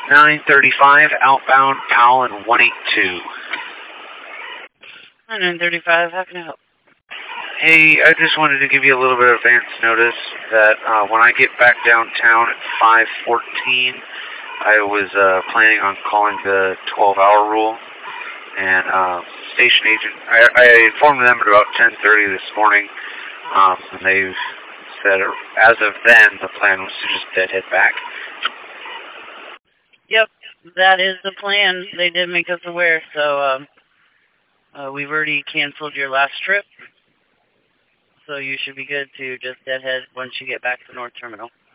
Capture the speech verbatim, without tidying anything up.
nine thirty-five, outbound, Powell and one eight two. nine thirty-five, how can I help? Hey, I just wanted to give you a little bit of advance notice that uh, when I get back downtown at five fourteen, I was uh, planning on calling the twelve-hour rule. And uh, station agent, I, I informed them at about ten thirty this morning, um, and they said as of then, the plan was to just deadhead back. Yep, that is the plan. They did make us aware, so um, uh, we've already canceled your last trip. So you should be good to just deadhead once you get back to North Terminal.